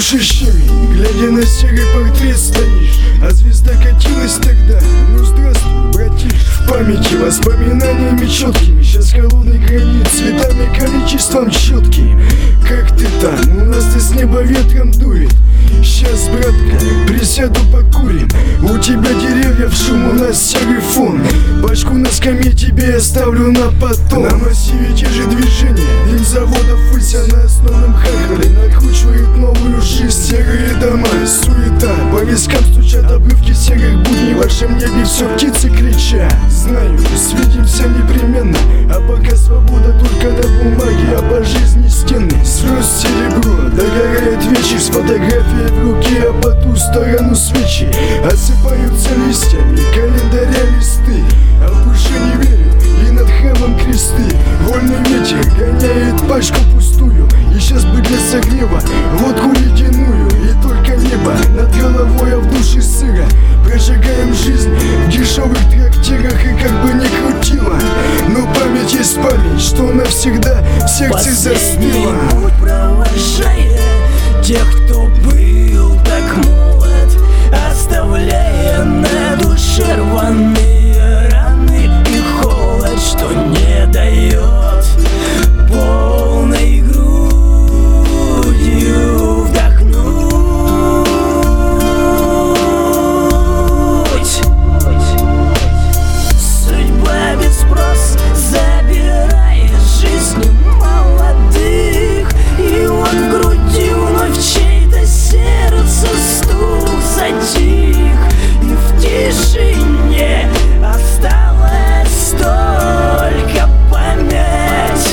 души щемень, глядя на серый портрет стоишь, а звезда катилась тогда. Ну здравствуй, братиш. В памяти воспоминаниями четкими, сейчас холодный гранит, цветами количеством четким. Как ты там? У нас-то с неба ветром дует. Сейчас, братка, присяду покурим. У тебя деревьев шум, у нас серый фон. Башку на скамье тебе оставлю на потом. На массиве те же движения, день заводов выся на основном хахале. Накручивают новую жизнь, серые дома, суета. По вискам стучат обрывки серых будней. В вашем небе все птицы кричат. Знаю, свидимся непременно, а пока свобода только на бумаге, а по жизни стены. Слез серебро, догорает вечер с фотографией в руке, а по ту сторону свечи осыпаются листьями календаря листы. А в душе не верю, и над храмом кресты. Вольный ветер гоняет пачку пустую, и сейчас бы для согрева водку ледяную. И только небо над головой, а в душе сыро. Прожигаем жизнь в дешевых трактирах, и как бы ни крутило, но память есть память, что навсегда в сердце застыла. Последний путь провожая тех, кто был так молод, оставляя на душе рваные раны и холод, что не дает полной грудью вдохнуть. Судьба без спроса забирает жизни молодых, и вот в груди вновь чей-то сердце стук затих, и в тишине осталась только память.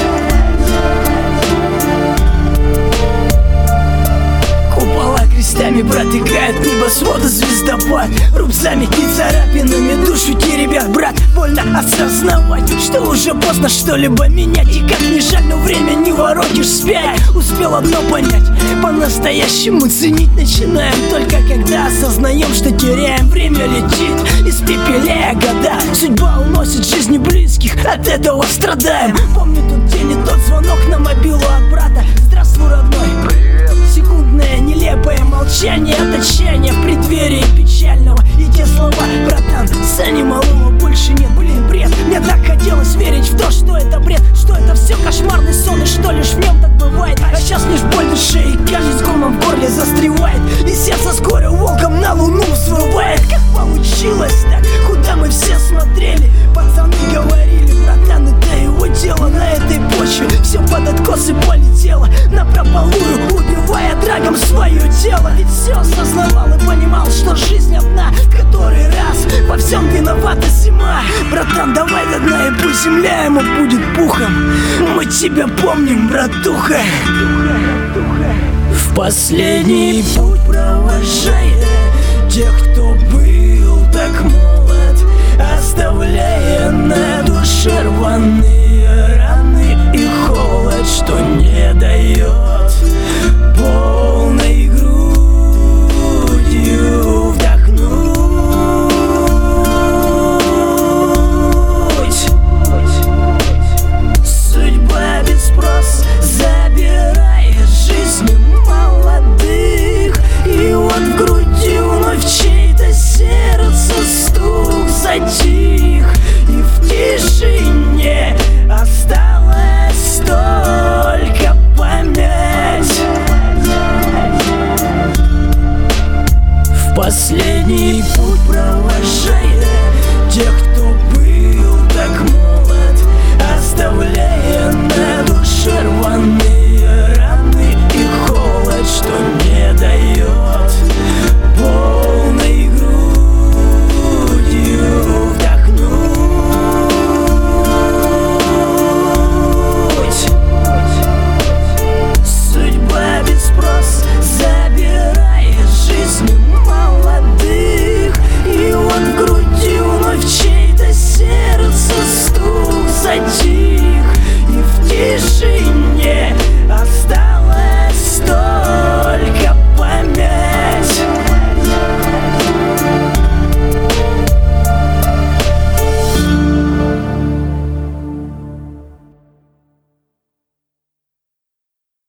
Купола крестами протыкают небосвода звездопад, рубцами и царапинами душу теребят, брат. Больно осознавать, что уже поздно что-либо менять, и как ни жаль, но время не воротишь вспять. Успел одно понять, по-настоящему ценить начинаем только когда осознаем, что теряем. Время летит, испепеляя года, судьба уносит жизни близких, от этого страдаем. Помню тот день и тот звонок на мобилу от брата. Здравствуй, родной. Привет. Секундное нелепое молчание от отчаяния в преддверии печального, и те слова: братан, Сани малого больше нет. Блин, бред, мне так хотелось верить в то, что это бред, что это все кошмарный сон, и что лишь в нем так бывает. А сейчас лишь боль в душе, и каждый комом в горле застревает, и сердце скоро волком на луну взвывает. Как получилось так? Куда мы все смотрели? Пацаны говорили: братан, это его дело. На этой почве все под откос и полетело напропалую, убивая драгом свое тело. Ведь все осознавал и понимал, что жизнь одна, в который раз во всем виновата зима. Братан, давай до дна, и пусть земля ему будет пухом. Мы тебя помним, братуха. В последний путь провожая тех, кто был так молод,